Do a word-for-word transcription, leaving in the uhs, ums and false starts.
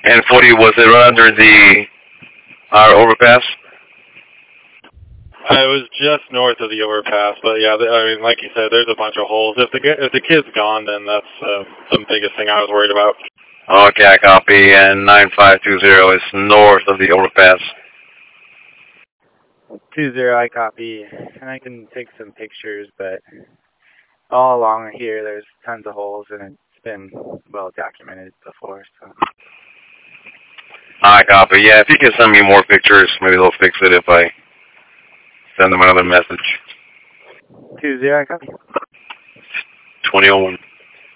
And forty, was it right under the our overpass? Uh, it was just north of the overpass, but yeah, I mean, like you said, there's a bunch of holes. If the if the kid's gone, then that's uh, the biggest thing I was worried about. Okay, I copy. And nine five two zero is north of the overpass. Two zero, I copy. And I can take some pictures, but all along here, there's tons of holes, and it's been well documented before. So. I copy. Yeah, if you can send me more pictures, maybe they'll fix it if I send them another message. Two zero, I copy. twenty oh one.